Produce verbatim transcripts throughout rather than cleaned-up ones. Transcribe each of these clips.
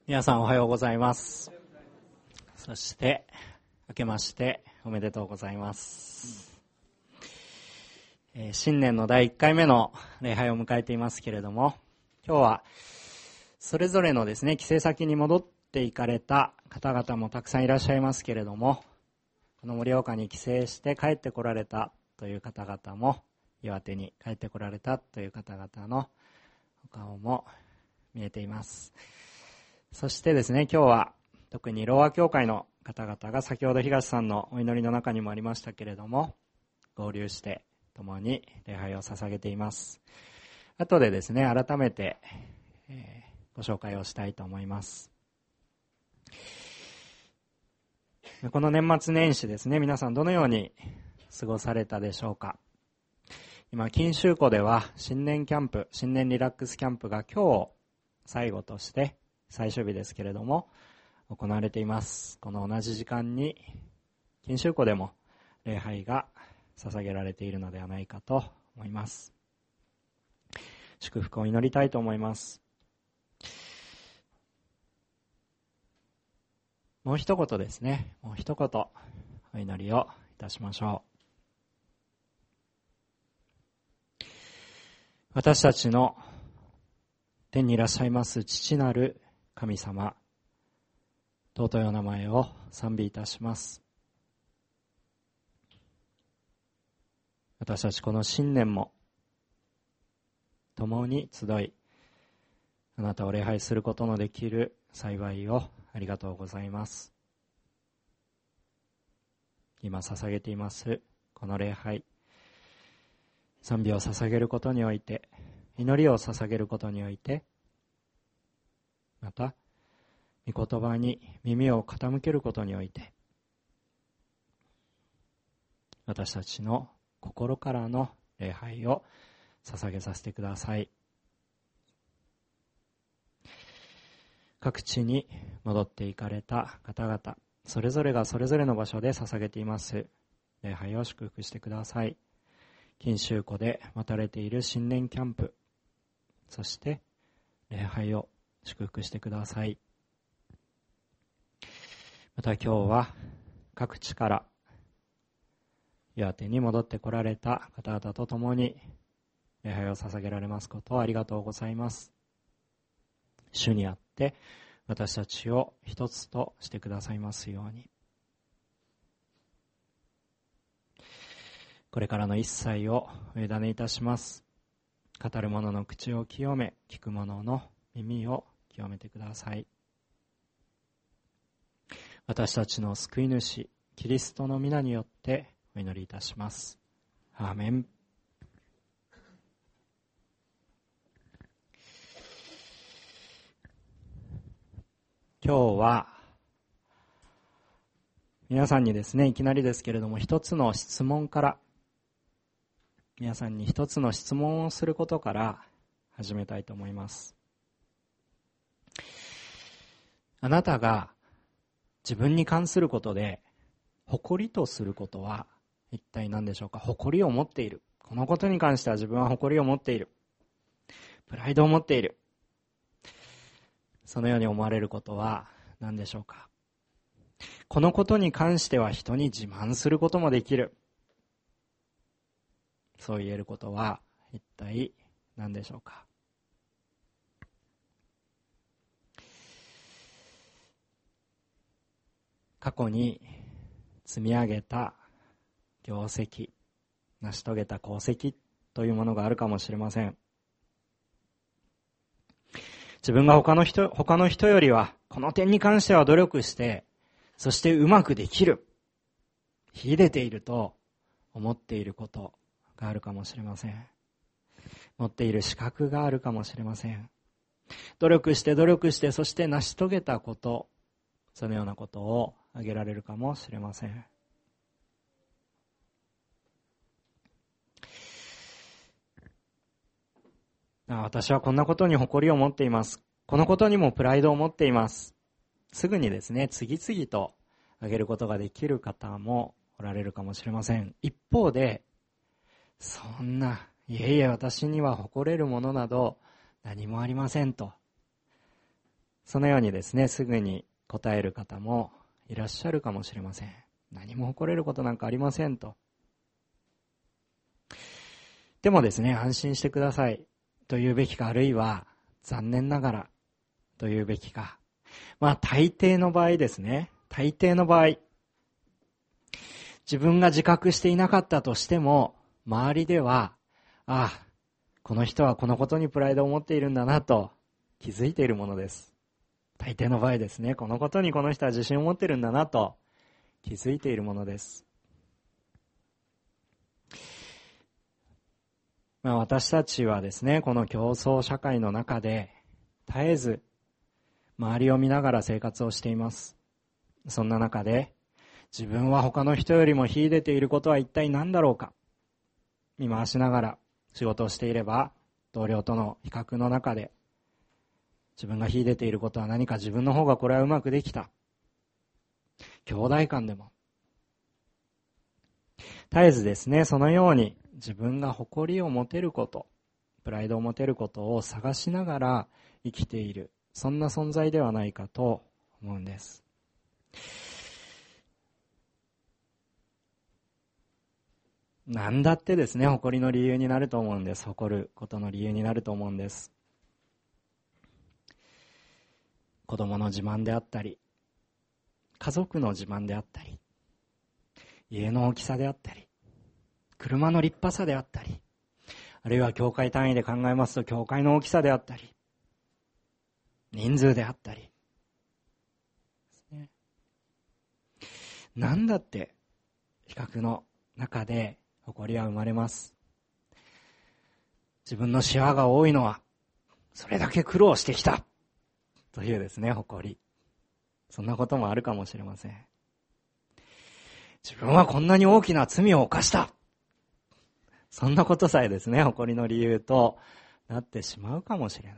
皆さんおはようございます。そして明けましておめでとうございます、えー、新年のだいいっかいめの礼拝を迎えていますけれども、今日はそれぞれのですね帰省先に戻っていかれた方々もたくさんいらっしゃいますけれども、この盛岡に帰省して帰ってこられたという方々も、岩手に帰ってこられたという方々のお顔も見えています。そしてですね、今日は特にローア教会の方々が先ほど東さんのお祈りの中にもありましたけれども、合流して共に礼拝を捧げています。後でですね、改めて、えー、ご紹介をしたいと思います。この年末年始ですね、皆さんどのように過ごされたでしょうか。今、錦秋湖では新年キャンプ、新年リラックスキャンプが今日最後として最終日ですけれども行われています。この同じ時間に錦秋湖でも礼拝が捧げられているのではないかと思います。祝福を祈りたいと思います。もう一言ですね、もう一言お祈りをいたしましょう。私たちの天にいらっしゃいます父なる神様、尊いお名前を賛美いたします。私たちこの新年も共に集い、あなたを礼拝することのできる幸いをありがとうございます。今捧げていますこの礼拝、賛美を捧げることにおいて、祈りを捧げることにおいて、また御言葉に耳を傾けることにおいて、私たちの心からの礼拝を捧げさせてください。各地に戻っていかれた方々、それぞれがそれぞれの場所で捧げています礼拝を祝福してください。錦秋湖で待たれている新年キャンプ、そして礼拝を祝福してください。また今日は各地から岩手に戻ってこられた方々と共に礼拝を捧げられますことをありがとうございます。主にあって私たちを一つとしてくださいますように。これからの一切をお委ねいたします。語る者の口を清め、聞く者の耳を清めてください。私たちの救い主キリストの皆によってお祈りいたします。アーメン。今日は皆さんにですね、いきなりですけれども一つの質問から皆さんに一つの質問をすることから始めたいと思います。あなたが自分に関することで誇りとすることは一体何でしょうか。誇りを持っている。このことに関しては自分は誇りを持っている。プライドを持っている。そのように思われることは何でしょうか。このことに関しては人に自慢することもできる。そう言えることは一体何でしょうか。過去に積み上げた業績、成し遂げた功績というものがあるかもしれません。自分が他の人、他の人よりはこの点に関しては努力して、そしてうまくできる、秀でていると思っていることがあるかもしれません。持っている資格があるかもしれません。努力して努力してそして成し遂げたこと、そのようなことを挙げられるかもしれません。私はこんなことに誇りを持っています。このことにもプライドを持っています。すぐにですね、次々と挙げることができる方もおられるかもしれません。一方で、そんな、いえいえ私には誇れるものなど何もありませんと、 そのようにですね、すぐに答える方もいらっしゃるかもしれません。何も誇れることなんかありませんと。でもですね、安心してくださいと言うべきか、あるいは残念ながらと言うべきか。まあ大抵の場合ですね、大抵の場合、自分が自覚していなかったとしても、周りでは、ああ、この人はこのことにプライドを持っているんだなと気づいているものです。大抵の場合ですね、このことにこの人は自信を持っているんだなと気づいているものです。まあ、私たちはですね、この競争社会の中で絶えず周りを見ながら生活をしています。そんな中で自分は他の人よりも秀でていることは一体何だろうか見回しながら仕事をしていれば、同僚との比較の中で自分が秀でていることは何か、自分の方がこれはうまくできた、兄弟間でも絶えずですね、そのように自分が誇りを持てること、プライドを持てることを探しながら生きている、そんな存在ではないかと思うんです。何だってですね、誇りの理由になると思うんです。誇ることの理由になると思うんです。子供の自慢であったり、家族の自慢であったり、家の大きさであったり、車の立派さであったり、あるいは教会単位で考えますと教会の大きさであったり、人数であったり、何だって比較の中で誇りは生まれます。自分のシワが多いのはそれだけ苦労してきたというですね、誇り。そんなこともあるかもしれません。自分はこんなに大きな罪を犯した、そんなことさえですね、誇りの理由となってしまうかもしれない。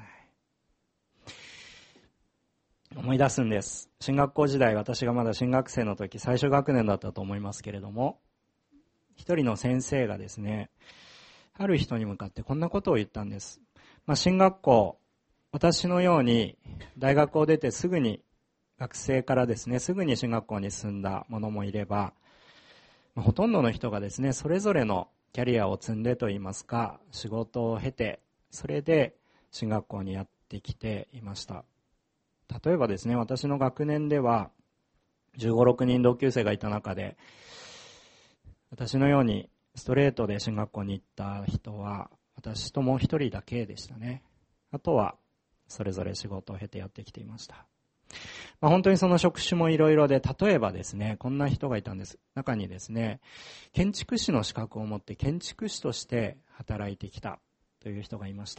思い出すんです。進学校時代、私がまだ進学生の時、最初学年だったと思いますけれども、一人の先生がですね、ある人に向かってこんなことを言ったんです。まあ、進学校、私のように大学を出てすぐに、学生からですね、すぐに進学校に進んだ者もいれば、まあ、ほとんどの人がですね、それぞれのキャリアを積んでといいますか、仕事を経て、それで進学校にやってきていました。例えばですね、私の学年ではじゅうご、ろくにん同級生がいた中で、私のようにストレートで進学校に行った人は私ともう一人だけでしたね。あとはそれぞれ仕事を経てやってきていました。まあ、本当にその職種もいろいろで、例えばですね、こんな人がいたんです。中にですね、建築士の資格を持って建築士として働いてきたという人がいました。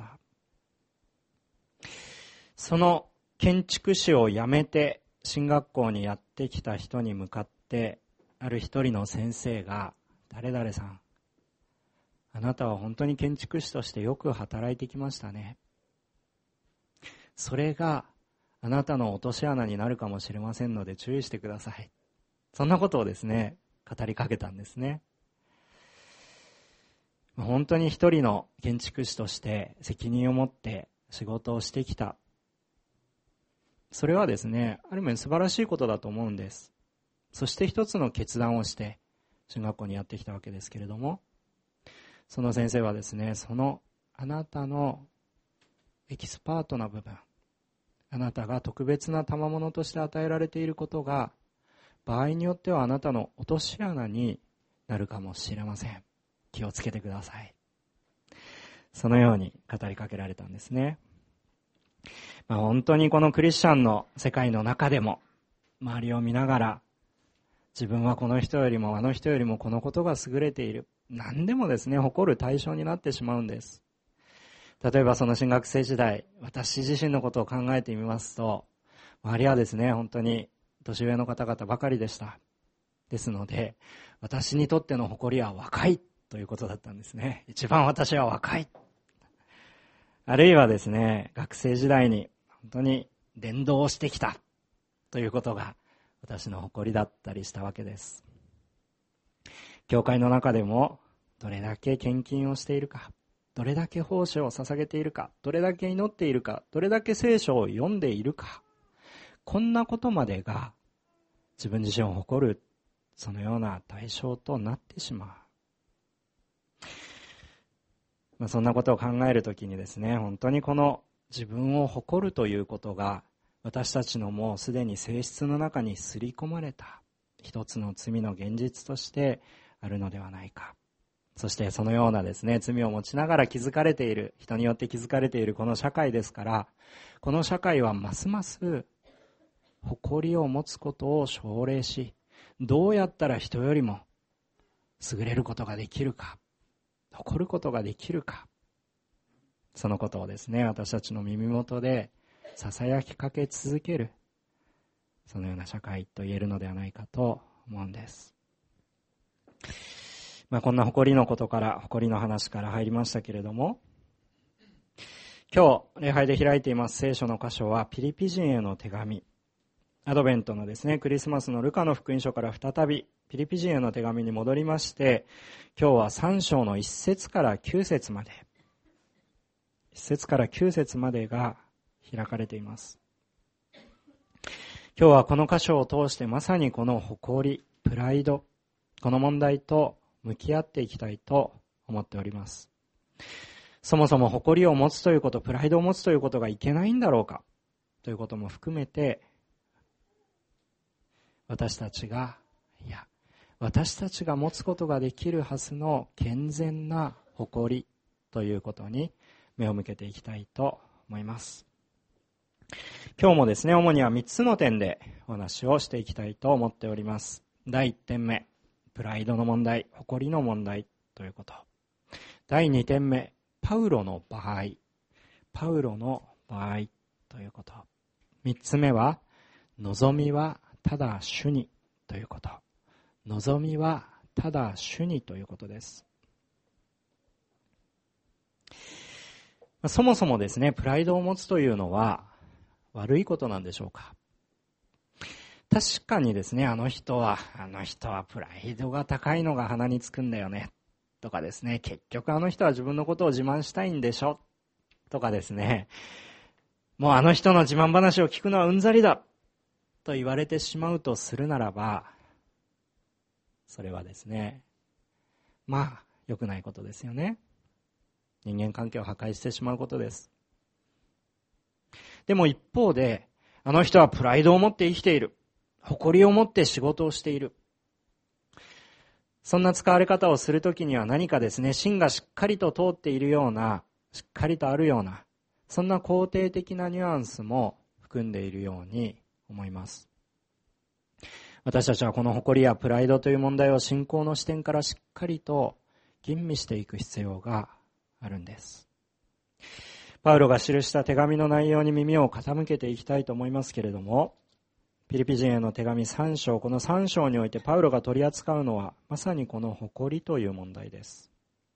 その建築士を辞めて進学校にやってきた人に向かって、ある一人の先生が、誰々さん、あなたは本当に建築士としてよく働いてきましたね。それがあなたの落とし穴になるかもしれませんので注意してください。そんなことをですね、語りかけたんですね。本当に一人の建築士として責任を持って仕事をしてきた。それはですね、ある面素晴らしいことだと思うんです。そして一つの決断をして進学校にやってきたわけですけれども、その先生はですね、そのあなたのエキスパートな部分、あなたが特別な賜物として与えられていることが、場合によってはあなたの落とし穴になるかもしれません。気をつけてください。そのように語りかけられたんですね。まあ、本当にこのクリスチャンの世界の中でも、周りを見ながら、自分はこの人よりもあの人よりもこのことが優れている。何でもですね、誇る対象になってしまうんです。例えばその新学生時代、私自身のことを考えてみますと、周りはですね、本当に年上の方々ばかりでした。ですので、私にとっての誇りは若いということだったんですね。一番私は若い。あるいはですね、学生時代に本当に伝道をしてきたということが私の誇りだったりしたわけです。教会の中でもどれだけ献金をしているか、どれだけ奉仕を捧げているか、どれだけ祈っているか、どれだけ聖書を読んでいるか、 こんなことまでが自分自身を誇る、そのような対象となってしまう。まあ、そんなことを考えるときにですね、本当にこの自分を誇るということが私たちのもうすでに性質の中に刷り込まれた一つの罪の現実としてあるのではないか。そしてそのようなですね、罪を持ちながら築かれている、人によって築かれているこの社会ですから、この社会はますます誇りを持つことを奨励し、どうやったら人よりも優れることができるか、誇ることができるか、そのことをですね、私たちの耳元でささやきかけ続ける、そのような社会と言えるのではないかと思うんです。まあ、こんな誇りのことから、誇りの話から入りましたけれども、今日礼拝で開いています聖書の箇所はピリピ人への手紙。アドベントのですね、クリスマスのルカの福音書から再びピリピ人への手紙に戻りまして、今日はさん章のいっ節からきゅう節まで、いっ節からきゅう節までが開かれています。今日はこの箇所を通してまさにこの誇り、プライド、この問題と向き合っていきたいと思っております。そもそも誇りを持つということ、プライドを持つということがいけないんだろうかということも含めて、私たちが、いや、私たちが持つことができるはずの健全な誇りということに目を向けていきたいと思います。今日もですね、主にはみっつの点でお話をしていきたいと思っております。だいいってんめ、プライドの問題、誇りの問題ということ。だいにてんめ、パウロの場合、パウロの場合ということ。みっつめは、望みはただ主にということ。望みはただ主にということです。そもそもですね、プライドを持つというのは悪いことなんでしょうか。確かにですね、あの人は、あの人はプライドが高いのが鼻につくんだよね。とかですね、結局あの人は自分のことを自慢したいんでしょ。とかですね、もうあの人の自慢話を聞くのはうんざりだ。と言われてしまうとするならば、それはですね、まあ、良くないことですよね。人間関係を破壊してしまうことです。でも一方で、あの人はプライドを持って生きている。誇りを持って仕事をしている。そんな使われ方をするときには何かですね、芯がしっかりと通っているような、しっかりとあるような、そんな肯定的なニュアンスも含んでいるように思います。私たちはこの誇りやプライドという問題を信仰の視点からしっかりと吟味していく必要があるんです。パウロが記した手紙の内容に耳を傾けていきたいと思いますけれども、ピリピ人への手紙さん章、このさん章においてパウロが取り扱うのはまさにこの誇りという問題です。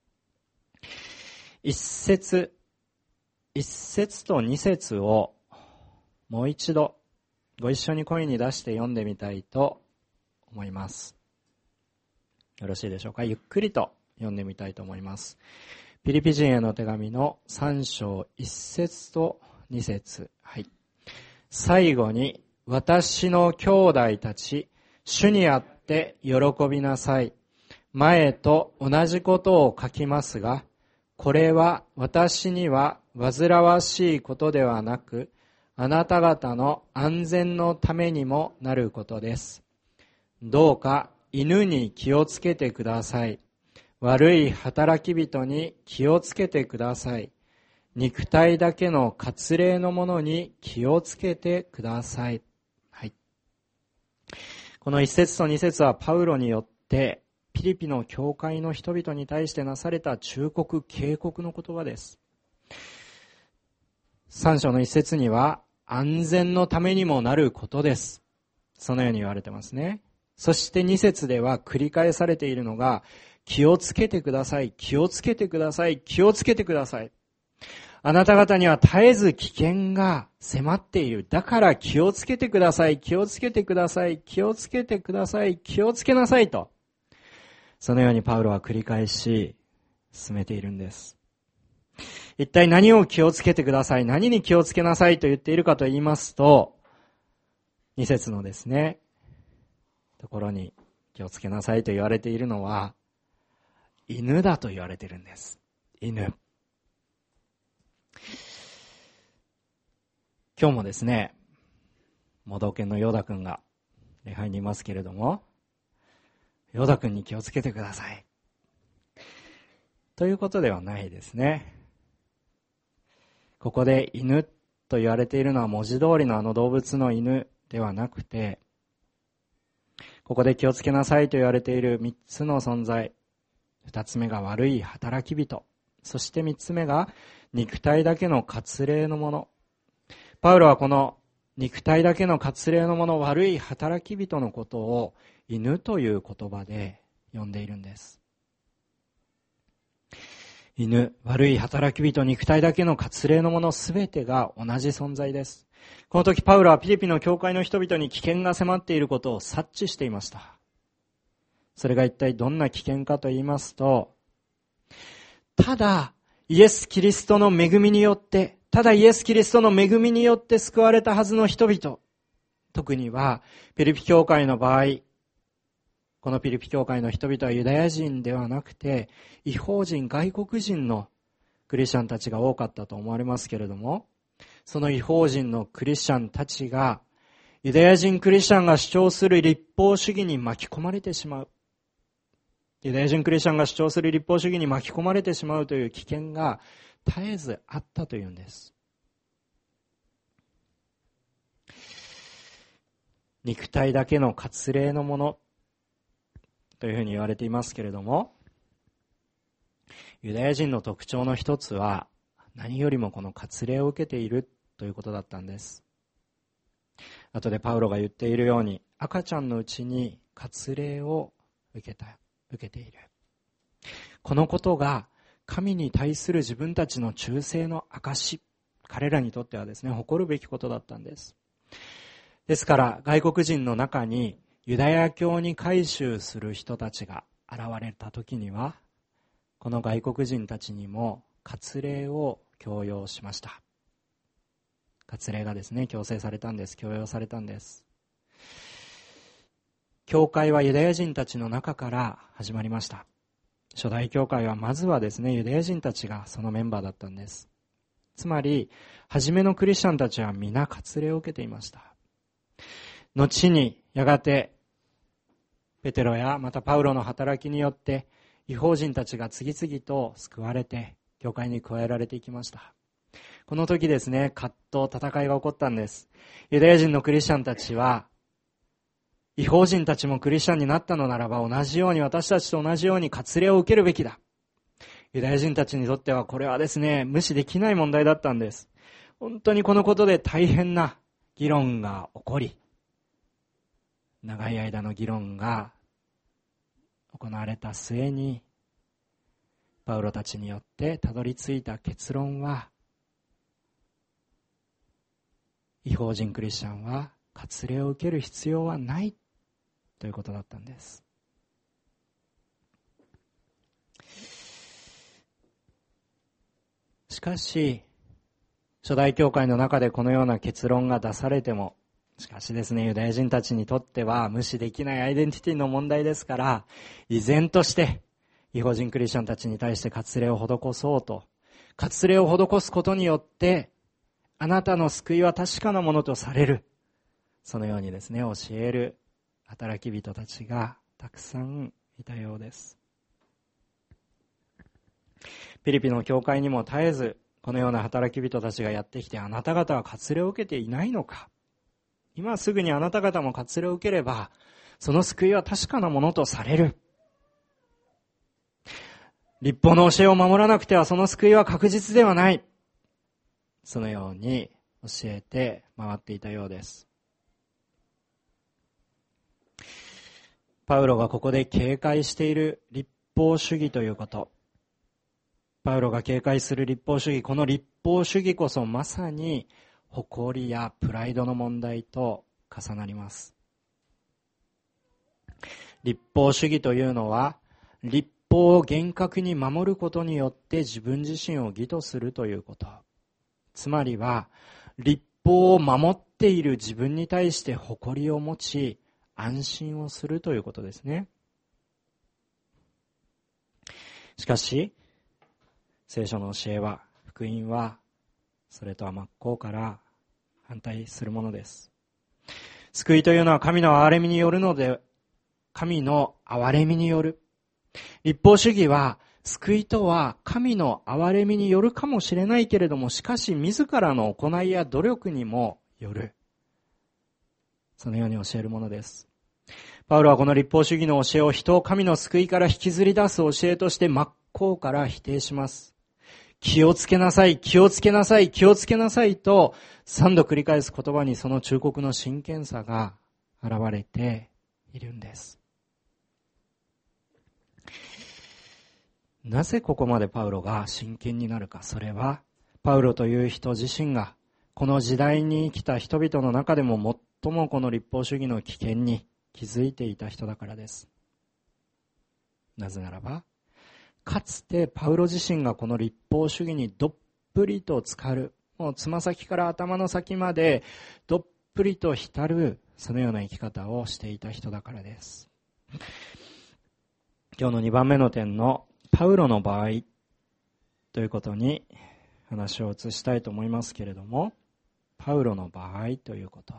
一節、一節と二節をもう一度ご一緒に声に出して読んでみたいと思います。よろしいでしょうか。ゆっくりと読んでみたいと思います。ピリピ人への手紙のさん章いっ節とに節。はい。最後に、私の兄弟たち、主にあって喜びなさい。前と同じことを書きますが、これは私には煩わしいことではなく、あなた方の安全のためにもなることです。どうか犬に気をつけてください。悪い働き人に気をつけてください。肉体だけの割礼のものに気をつけてください。はい。この一節と二節はパウロによってピリピの教会の人々に対してなされた忠告、警告の言葉です。三章の一節には安全のためにもなることです。そのように言われてますね。そして二節では繰り返されているのが、気をつけてください、気をつけてください、気をつけてください。あなた方には絶えず危険が迫っている。だから気をつけてください、気をつけてください、気をつけてください、気をつけなさいと。そのようにパウロは繰り返し進めているんです。一体何を気をつけてください、何に気をつけなさいと言っているかと言いますと、 に節のですね、ところに気をつけなさいと言われているのは、犬だと言われているんです。犬。今日もですね、盲導犬のヨダ君が礼拝にいますけれども、ヨダ君に気をつけてください。ということではないですね。ここで犬と言われているのは文字通りのあの動物の犬ではなくて、ここで気をつけなさいと言われている三つの存在。二つ目が悪い働き人。そして三つ目が肉体だけの割礼のもの。パウロはこの肉体だけの割礼のもの、悪い働き人のことを犬という言葉で呼んでいるんです。犬、悪い働き人、肉体だけの割礼のものすべてが同じ存在です。この時パウロはピリピの教会の人々に危険が迫っていることを察知していました。それが一体どんな危険かと言いますと、ただイエス・キリストの恵みによって、ただイエス・キリストの恵みによって救われたはずの人々、特にはピリピ教会の場合、このピリピ教会の人々はユダヤ人ではなくて、異邦人、外国人のクリスチャンたちが多かったと思われますけれども、その異邦人のクリスチャンたちが、ユダヤ人クリスチャンが主張する立法主義に巻き込まれてしまう。ユダヤ人クリスチャンが主張する立法主義に巻き込まれてしまうという危険が絶えずあったというんです。肉体だけの割礼のものというふうに言われていますけれども、ユダヤ人の特徴の一つは何よりもこの割礼を受けているということだったんです。後でパウロが言っているように、赤ちゃんのうちに割礼を受けた、受けている。このことが神に対する自分たちの忠誠の証、彼らにとってはですね、誇るべきことだったんです。ですから外国人の中にユダヤ教に改宗する人たちが現れた時には、この外国人たちにも割礼を強要しました。割礼がですね、強制されたんです。強要されたんです。教会はユダヤ人たちの中から始まりました。初代教会はまずはですね、ユダヤ人たちがそのメンバーだったんです。つまり、初めのクリスチャンたちは皆割礼を受けていました。後にやがてペテロやまたパウロの働きによって異邦人たちが次々と救われて教会に加えられていきました。この時ですね、葛藤、戦いが起こったんです。ユダヤ人のクリスチャンたちは、異邦人たちもクリスチャンになったのならば同じように、私たちと同じように割礼を受けるべきだ。ユダヤ人たちにとってはこれはですね、無視できない問題だったんです。本当にこのことで大変な議論が起こり、長い間の議論が行われた末に、パウロたちによってたどり着いた結論は、異邦人クリスチャンは割礼を受ける必要はないということだったんです。しかし、初代教会の中でこのような結論が出されても、しかしですね、ユダヤ人たちにとっては無視できないアイデンティティの問題ですから、依然として異邦人クリスチャンたちに対して割礼を施そうと、割礼を施すことによってあなたの救いは確かなものとされる、そのようにですね、教える働き人たちがたくさんいたようです。ピリピの教会にも絶えずこのような働き人たちがやってきて、あなた方は割礼を受けていないのか、今すぐにあなた方も割礼を受ければその救いは確かなものとされる、律法の教えを守らなくてはその救いは確実ではない、そのように教えて回っていたようです。パウロがここで警戒している律法主義ということ、パウロが警戒する律法主義、この律法主義こそまさに誇りやプライドの問題と重なります。律法主義というのは、律法を厳格に守ることによって自分自身を義とするということ。つまりは、律法を守っている自分に対して誇りを持ち、安心をするということですね。しかし、聖書の教えは、福音は、それとは真っ向から反対するものです。救いというのは神の憐れみによるので、神の憐れみによる。律法主義は、救いとは神の憐れみによるかもしれないけれども、しかし自らの行いや努力にもよる。そのように教えるものです。パウロはこの律法主義の教えを人を神の救いから引きずり出す教えとして真っ向から否定します。気をつけなさい、気をつけなさい、気をつけなさいと三度繰り返す言葉にその忠告の真剣さが現れているんです。なぜここまでパウロが真剣になるか。それはパウロという人自身がこの時代に生きた人々の中でも最もこの律法主義の危険に気づいていた人だからです。なぜならば、かつてパウロ自身がこの律法主義にどっぷりと浸かる、もうつま先から頭の先までどっぷりと浸る、そのような生き方をしていた人だからです。今日のにばんめの点のパウロの場合ということに話を移したいと思いますけれども、パウロの場合ということ。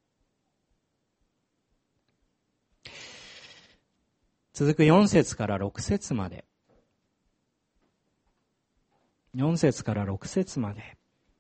続くよん節からろく節まで。よん節からろく節まで。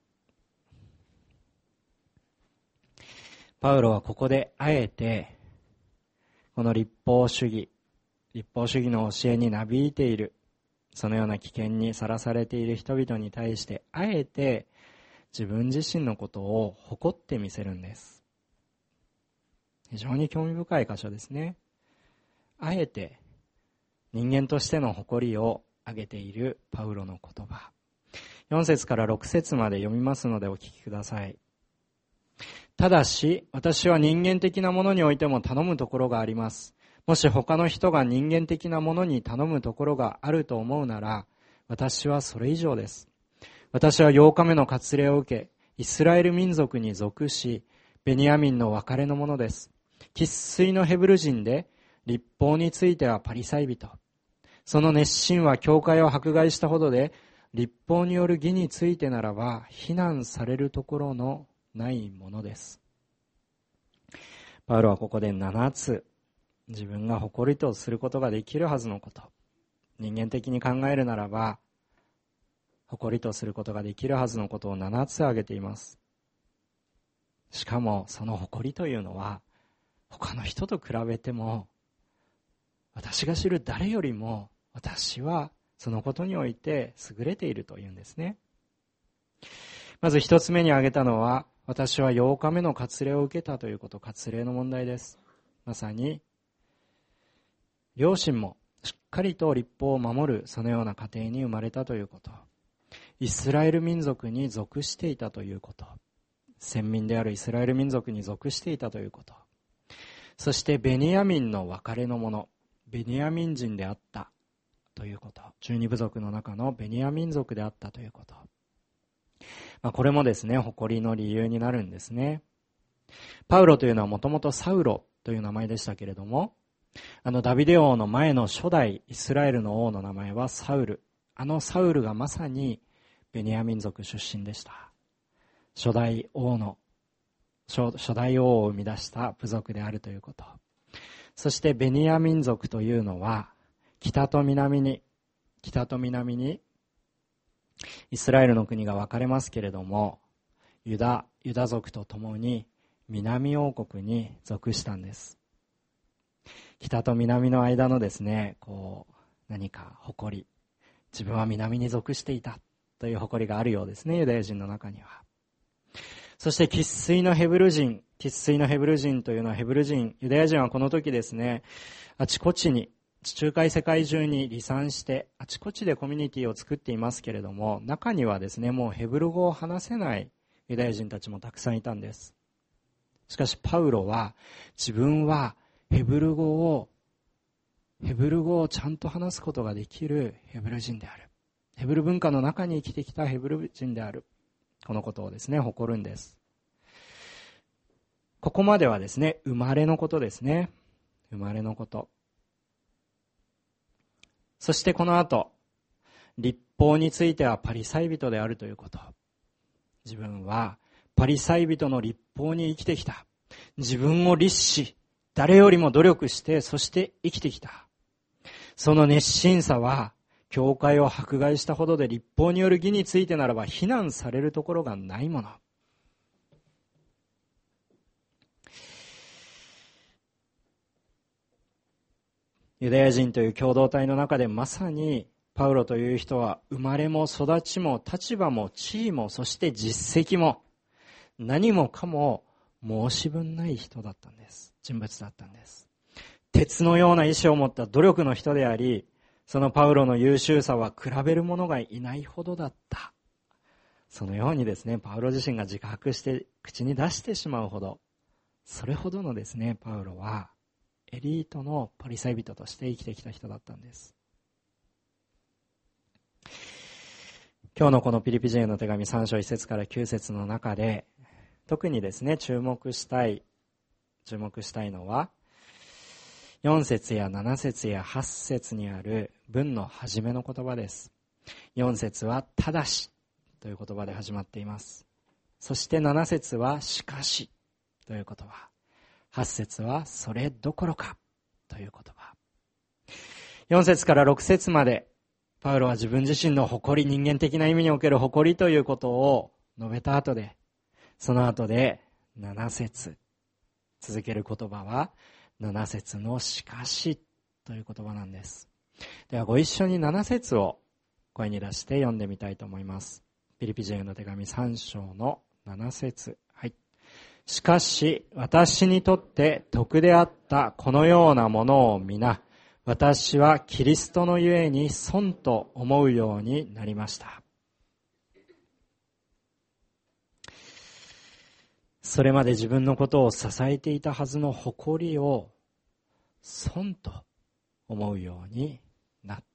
パウロはここであえて、この律法主義、律法主義の教えになびいている、そのような危険にさらされている人々に対して、あえて自分自身のことを誇ってみせるんです。非常に興味深い箇所ですね。あえて人間としての誇りを挙げているパウロの言葉。よん節からろく節まで読みますのでお聞きください。ただし、私は人間的なものにおいても頼むところがあります。もし他の人が人間的なものに頼むところがあると思うなら、私はそれ以上です。私はようかめの割礼を受け、イスラエル民族に属し、ベニヤミンの別れのものです。生粋のヘブル人で、律法についてはパリサイ人。その熱心は教会を迫害したほどで、律法による義についてならば、非難されるところのないものです。パウロはここでななつ、自分が誇りとすることができるはずのこと。人間的に考えるならば、誇りとすることができるはずのことをななつ挙げています。しかも、その誇りというのは、他の人と比べても、私が知る誰よりも、私はそのことにおいて優れているというんですね。まず一つ目に挙げたのは、私はようかめの割礼を受けたということ、割礼の問題です。まさに、両親もしっかりと律法を守る、そのような家庭に生まれたということ。イスラエル民族に属していたということ。先民であるイスラエル民族に属していたということ。そしてベニヤミンの別れのもの、ベニヤミン人であったということ。十二部族の中のベニヤミン族であったということ。まあ、これもですね、誇りの理由になるんですね。パウロというのはもともとサウロという名前でしたけれども、あのダビデ王の前の初代イスラエルの王の名前はサウル。あのサウルがまさにベニヤミン族出身でした。初代王の、初, 初代王を生み出した部族であるということ。そしてベニヤミン族というのは、北と南に、北と南にイスラエルの国が分かれますけれども、ユダ、ユダ族と共に南王国に属したんです。北と南の間のですね、こう、何か誇り、自分は南に属していたという誇りがあるようですね、ユダヤ人の中には。そして生粋のヘブル人、生粋のヘブル人というのはヘブル人、ユダヤ人はこの時ですね、あちこちに、地中海世界中に離散して、あちこちでコミュニティを作っていますけれども、中にはですね、もうヘブル語を話せないユダヤ人たちもたくさんいたんです。しかしパウロは、自分はヘブル語を、ヘブル語をちゃんと話すことができるヘブル人である。ヘブル文化の中に生きてきたヘブル人である。このことをですね、誇るんです。 ここまではですね、生まれのことですね。生まれのこと。そしてこの後、律法についてはパリサイ人であるということ。自分はパリサイ人の律法に生きてきた。自分を律し、誰よりも努力して、そして生きてきた。その熱心さは、教会を迫害したほどで律法による義についてならば非難されるところがないもの。ユダヤ人という共同体の中でまさにパウロという人は生まれも育ちも立場も地位もそして実績も何もかも申し分ない人だったんです。人物だったんです。鉄のような意志を持った努力の人であり、そのパウロの優秀さは比べる者がいないほどだった。そのようにですね、パウロ自身が自覚して口に出してしまうほど、それほどのですね、パウロはエリートのパリサイ人として生きてきた人だったんです。今日のこのピリピ人への手紙さん章いち節からきゅう節の中で、特にですね、注目したい、注目したいのは、よん節やなな節やはち節にある文の始めの言葉です。よん節は、ただしという言葉で始まっています。そしてなな節は、しかしという言葉。はち節は、それどころかという言葉。よん節からろく節まで、パウロは自分自身の誇り、人間的な意味における誇りということを述べた後で、その後でなな節、続ける言葉は、なな節のしかしという言葉なんです。ではご一緒になな節を声に出して読んでみたいと思います。ピリピ人への手紙さん章のなな節。はい。しかし私にとって徳であったこのようなものを皆、私はキリストのゆえに損と思うようになりました。それまで自分のことを支えていたはずの誇りを損と思うようになった。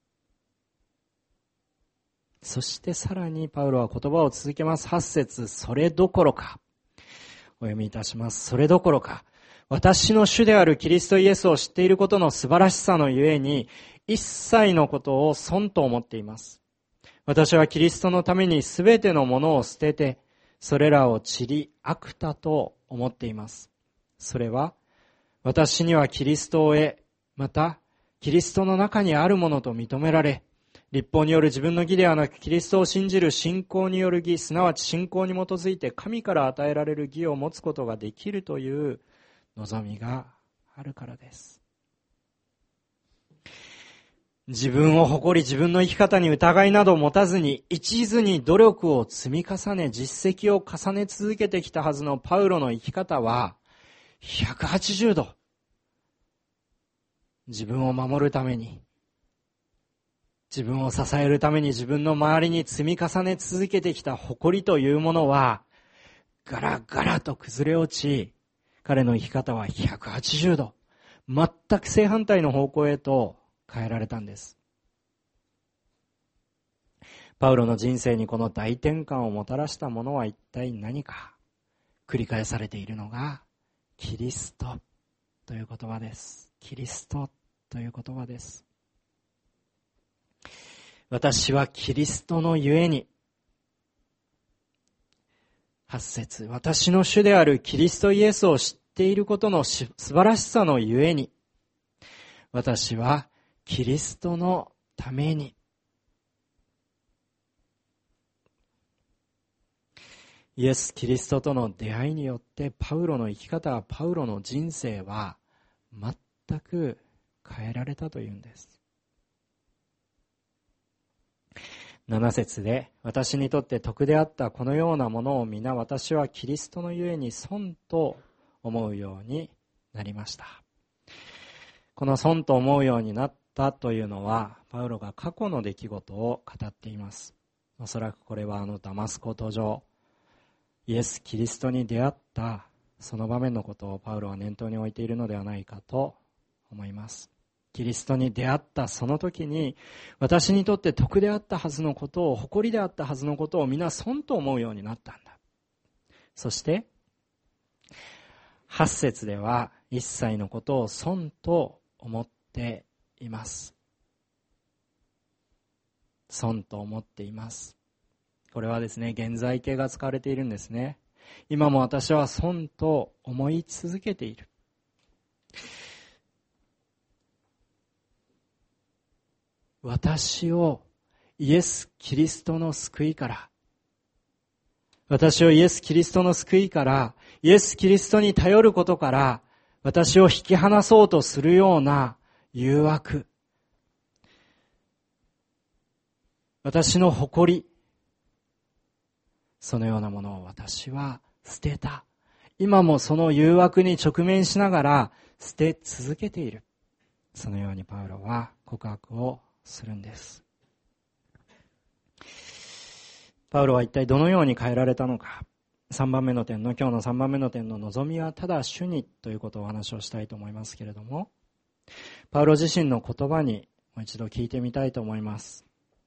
そしてさらにパウロは言葉を続けます。はち節、それどころか。お読みいたします。それどころか。私の主であるキリストイエスを知っていることの素晴らしさのゆえに、一切のことを損と思っています。私はキリストのためにすべてのものを捨てて、それらを塵り悪たと思っています。それは、私にはキリストを得、また、キリストの中にあるものと認められ、律法による自分の義ではなく、キリストを信じる信仰による義、すなわち信仰に基づいて神から与えられる義を持つことができるという望みがあるからです。自分を誇り、自分の生き方に疑いなどを持たずに、一途に努力を積み重ね、実績を重ね続けてきたはずのパウロの生き方は、ひゃくはちじゅうど、自分を守るために、自分を支えるために自分の周りに積み重ね続けてきた誇りというものは、ガラガラと崩れ落ち、彼の生き方はひゃくはちじゅうど、全く正反対の方向へと変えられたんです。パウロの人生にこの大転換をもたらしたものは一体何か。繰り返されているのが、キリストという言葉です。キリストという言葉です。私はキリストのゆえに、はち節、私の主であるキリストイエスを知っていることの素晴らしさのゆえに、私はキリストのために、イエス・キリストとの出会いによってパウロの生き方、パウロの人生は全く変えられたというんです。なな節で、私にとって徳であったこのようなものを皆私はキリストのゆえに損と思うようになりました。この損と思うようになったというのは、パウロが過去の出来事を語っています。おそらくこれはあのダマスコ途上、イエス・キリストに出会ったその場面のことをパウロは念頭に置いているのではないかと思います。キリストに出会ったその時に、私にとって徳であったはずのことを、誇りであったはずのことを皆損と思うようになったんだ。そして、 はち節では一切のことを損と思っています。損と思っています。これはですね、現在形が使われているんですね。今も私は損と思い続けている。私をイエス・キリストの救いから、私をイエス・キリストの救いから、イエス・キリストに頼ることから、私を引き離そうとするような誘惑、私の誇り、そのようなものを私は捨てた。今もその誘惑に直面しながら捨て続けている。そのようにパウロは告白をするんです。パウロは一体どのように変えられたのか。さんばんめの点の、今日のさんばんめの点の望みはただ主にということをお話をしたいと思いますけれども、パウロ自身の言葉にもう一度聞いてみたいと思います。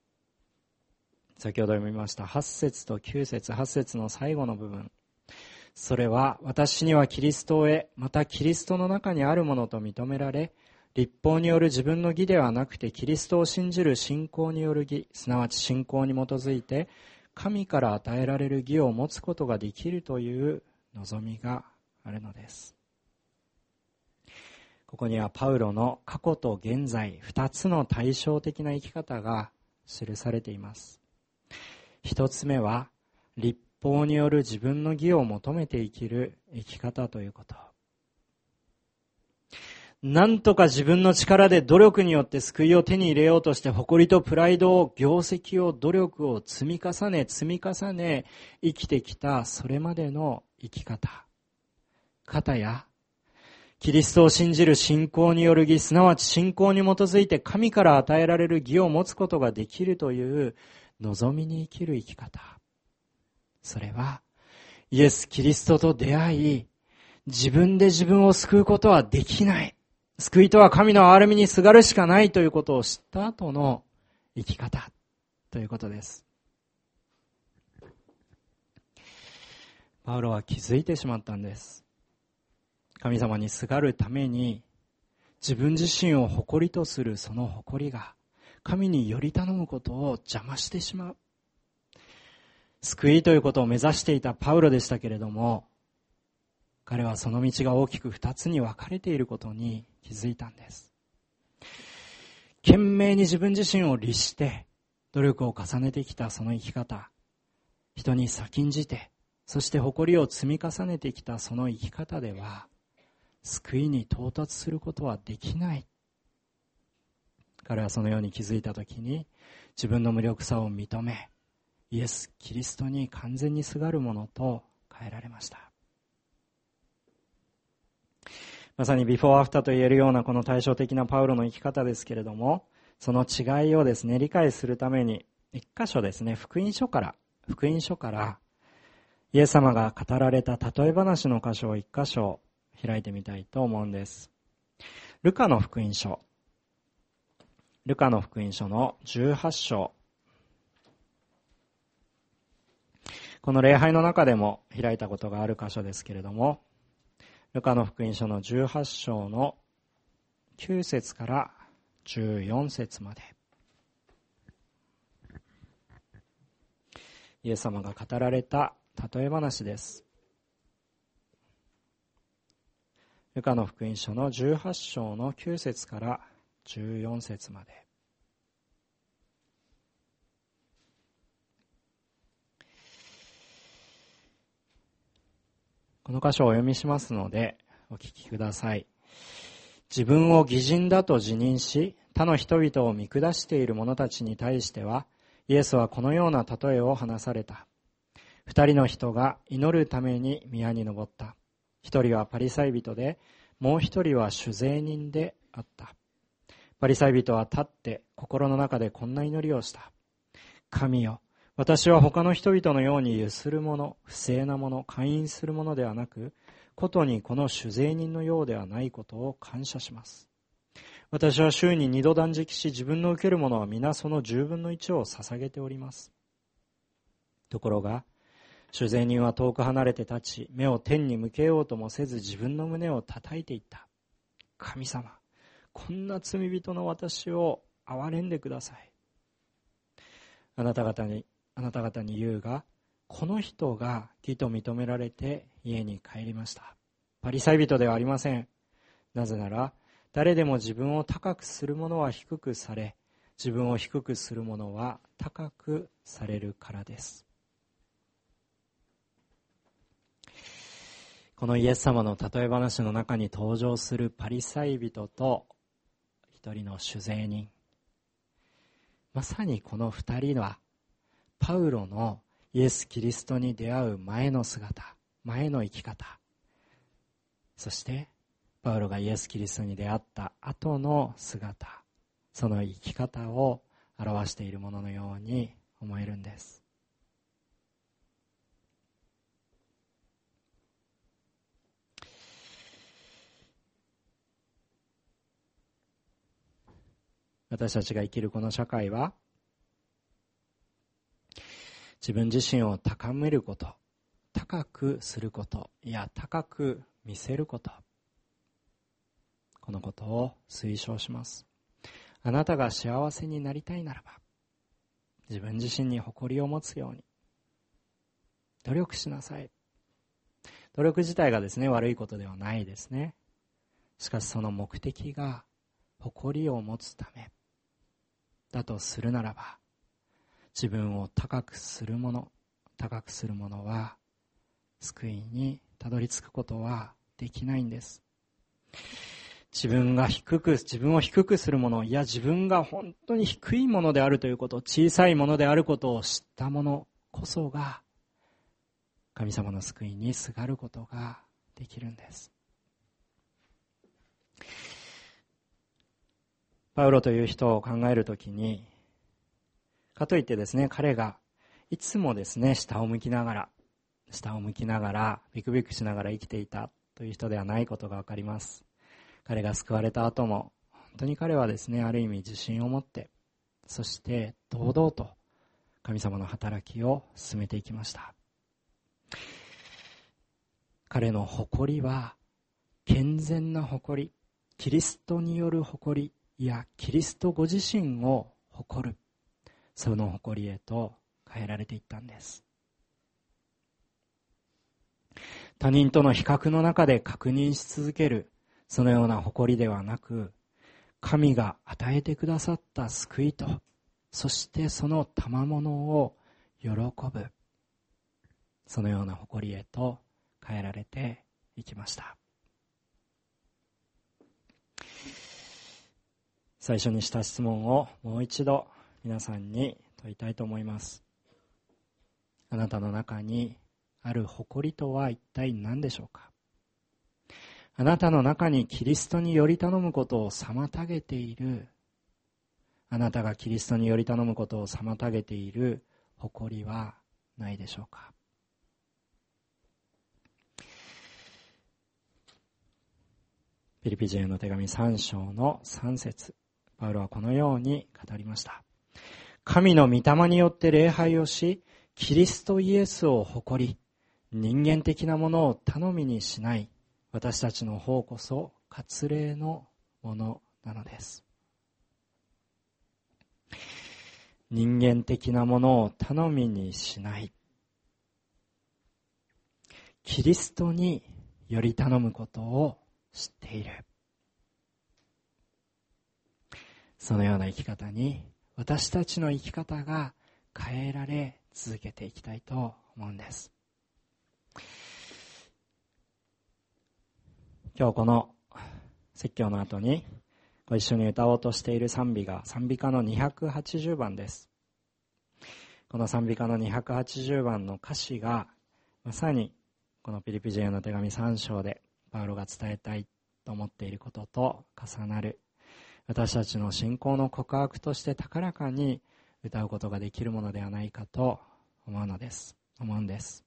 先ほど読みましたはち節ときゅう節、はち節の最後の部分。それは私にはキリストを得、またキリストの中にあるものと認められ、律法による自分の義ではなくてキリストを信じる信仰による義、すなわち信仰に基づいて神から与えられる義を持つことができるという望みがあるのです。ここにはパウロの過去と現在二つの対照的な生き方が記されています。一つ目は律法による自分の義を求めて生きる生き方ということ。なんとか自分の力で努力によって救いを手に入れようとして誇りとプライドを、業績を、努力を積み重ね積み重ね生きてきたそれまでの生き方。かたやキリストを信じる信仰による義、すなわち信仰に基づいて神から与えられる義を持つことができるという望みに生きる生き方。それはイエス・キリストと出会い、自分で自分を救うことはできない。救いとは神の憐れみにすがるしかないということを知った後の生き方ということです。パウロは気づいてしまったんです。神様にすがるために自分自身を誇りとするその誇りが神により頼むことを邪魔してしまう。救いということを目指していたパウロでしたけれども、彼はその道が大きく二つに分かれていることに気づいたんです。懸命に自分自身を律して努力を重ねてきたその生き方、人に先んじて、そして誇りを積み重ねてきたその生き方では救いに到達することはできない。彼はそのように気づいたときに自分の無力さを認め、イエス・キリストに完全にすがるものと変えられました。まさにビフォーアフターと言えるようなこの対照的なパウロの生き方ですけれども、その違いをですね、理解するために一箇所ですね、福音書から福音書からイエス様が語られた例え話の箇所を一箇所開いてみたいと思うんです。ルカの福音書ルカの福音書のじゅうはち章、この礼拝の中でも開いたことがある箇所ですけれども、ルカの福音書のじゅうはち章のきゅう節からじゅうよん節まで、イエス様が語られた例え話です。ルカの福音書のじゅうはち章のきゅう節からじゅうよん節まで。この箇所をお読みしますのでお聞きください。自分を義人だと自認し、他の人々を見下している者たちに対しては、イエスはこのような例えを話された。二人の人が祈るために宮に登った。一人はパリサイ人で、もう一人は酒税人であった。パリサイ人は立って心の中でこんな祈りをした。神よ、私は他の人々のようにゆする者、不正な者、姦淫する者ではなく、ことにこの酒税人のようではないことを感謝します。私は週に二度断食し、自分の受けるものは皆その十分の一を捧げております。ところが、 主税人は遠く離れて立ち、目を天に向けようともせず自分の胸を叩いていった。神様、こんな罪人の私を憐れんでください。あなた方に、あなた方に言うが、この人が義と認められて家に帰りました。パリサイ人ではありません。なぜなら、誰でも自分を高くする者は低くされ、自分を低くする者は高くされるからです。このイエス様の例え話の中に登場するパリサイ人と一人の主税人、まさにこの二人はパウロのイエス・キリストに出会う前の姿、前の生き方、そしてパウロがイエス・キリストに出会った後の姿、その生き方を表しているもののように思えるんです。私たちが生きるこの社会は、自分自身を高めること、高くすること、いや高く見せること、このことを推奨します。あなたが幸せになりたいならば、自分自身に誇りを持つように努力しなさい。努力自体がですね、悪いことではないですね。しかしその目的が誇りを持つためだとするならば、自分を高くするもの、高くするものは救いにたどり着くことはできないんです。自分が低く、自分を低くするもの、いや自分が本当に低いものであるということ、小さいものであることを知ったものこそが神様の救いにすがることができるんです。パウロという人を考えるときに、かといってですね、彼がいつもですね、下を向きながら、下を向きながら、ビクビクしながら生きていたという人ではないことがわかります。彼が救われた後も、本当に彼はですね、ある意味自信を持って、そして堂々と神様の働きを進めていきました。彼の誇りは、健全な誇り、キリストによる誇り、いや、キリストご自身を誇る、その誇りへと変えられていったんです。他人との比較の中で確認し続ける、そのような誇りではなく、神が与えてくださった救いと、そしてその賜物を喜ぶ、そのような誇りへと変えられていきました。最初にした質問をもう一度皆さんに問いたいと思います。あなたの中にある誇りとは一体何でしょうか。あなたの中にキリストにより頼むことを妨げている、あなたがキリストにより頼むことを妨げている誇りはないでしょうか。ピリピ人への手紙さん章のさん節、パウロはこのように語りました。神の御霊によって礼拝をし、キリストイエスを誇り、人間的なものを頼みにしない私たちの方こそ割礼のものなのです。人間的なものを頼みにしない、キリストにより頼むことを知っている、そのような生き方に私たちの生き方が変えられ続けていきたいと思うんです。今日この説教の後にご一緒に歌おうとしている賛美が賛美歌のにひゃくはちじゅうばんです。この賛美歌のにひゃくはちじゅうばんの歌詞がまさにこのピリピ人への手紙さん章でパウロが伝えたいと思っていることと重なる、私たちの信仰の告白として高らかに歌うことができるものではないかと思うのです思うんです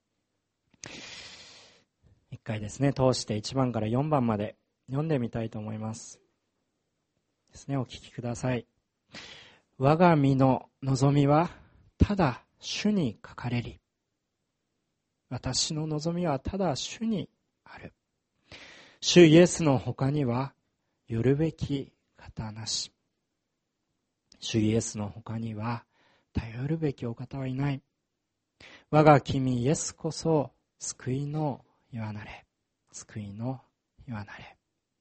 一回ですね、通していちばんからよんばんまで読んでみたいと思いますですね。お聞きください。我が身の望みはただ主にかかれり、 私の望みはただ主にある。主イエスの他にはよるべき方なし。主イエスの他には頼るべきお方はいない。我が君イエスこそ救いの岩なれ。救いの岩なれ。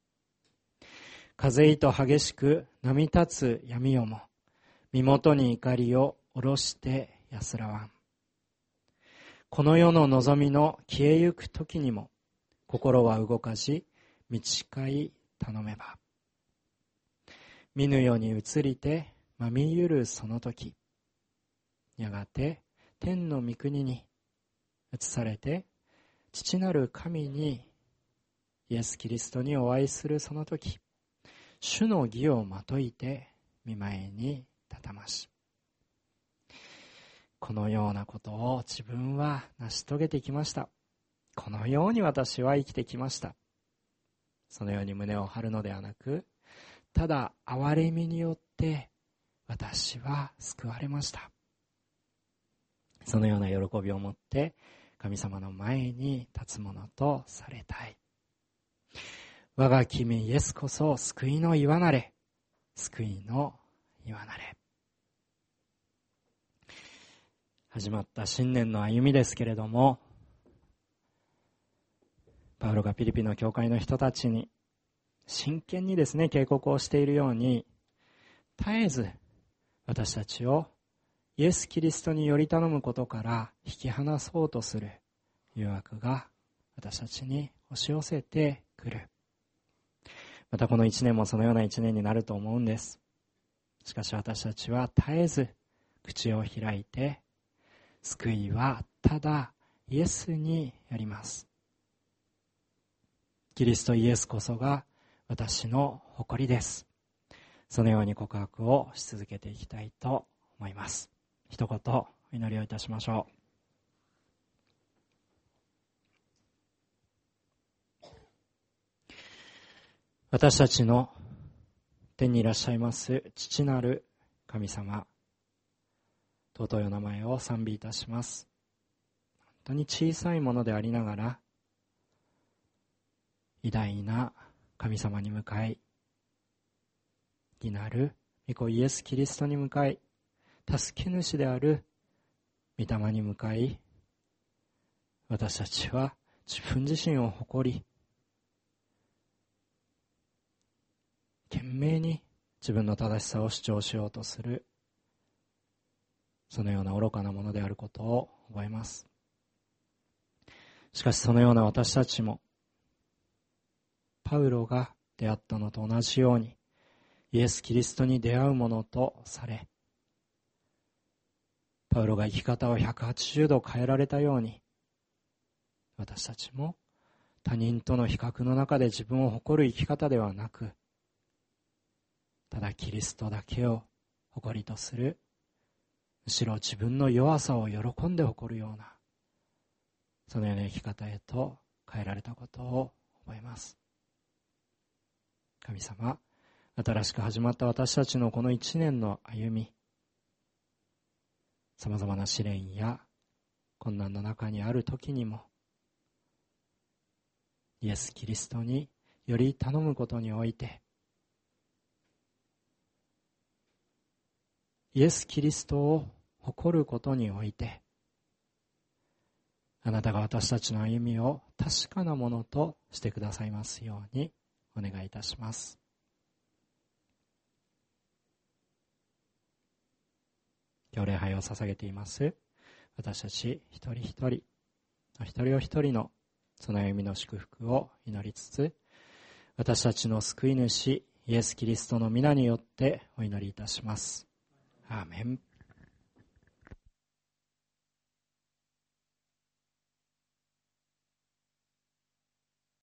風糸激しく波立つ闇夜も、身元に怒りを下ろして安らわん。この世の望みの消えゆく時にも、心は動かし、道誓い頼めば。見ぬ世に移りて、まみゆるその時、やがて天の御国に移されて、父なる神にイエス・キリストにお会いするその時、主の義をまといて御前に立たまし。このようなことを自分は成し遂げてきました。このように私は生きてきました。そのように胸を張るのではなく、ただ憐れみによって私は救われました。そのような喜びを持って神様の前に立つものとされたい。我が君イエスこそ救いの岩なれ。救いの岩なれ。始まった新年の歩みですけれども、パウロがピリピの教会の人たちに真剣にですね、警告をしているように、絶えず私たちをイエス・キリストにより頼むことから引き離そうとする誘惑が私たちに押し寄せてくる。またこの一年もそのような一年になると思うんです。しかし私たちは絶えず口を開いて、救いはただイエスにあります。キリストイエスこそが私の誇りです。そのように告白をし続けていきたいと思います。一言お祈りをいたしましょう。私たちの天にいらっしゃいます父なる神様、尊いお名前を賛美いたします。本当に小さいものでありながら、偉大な神様に向かい、義なる御子イエス・キリストに向かい、助け主である御霊に向かい、私たちは自分自身を誇り、懸命に自分の正しさを主張しようとする、そのような愚かなものであることを覚えます。しかしそのような私たちも、パウロが出会ったのと同じように、イエス・キリストに出会うものとされ、パウロが生き方をひゃくはちじゅうど変えられたように、私たちも他人との比較の中で自分を誇る生き方ではなく、ただキリストだけを誇りとする、むしろ自分の弱さを喜んで誇るような、そのような生き方へと変えられたことを覚えます。神様、新しく始まった私たちのこの一年の歩み、さまざまな試練や困難の中にある時にも、イエス・キリストにより頼むことにおいて、イエス・キリストを誇ることにおいて、あなたが私たちの歩みを確かなものとしてくださいますようにお願いいたします。今日礼拝を捧げています私たち一人一人、お一人お一人のその歩みの祝福を祈りつつ、私たちの救い主イエス・キリストの皆によってお祈りいたします。アーメン。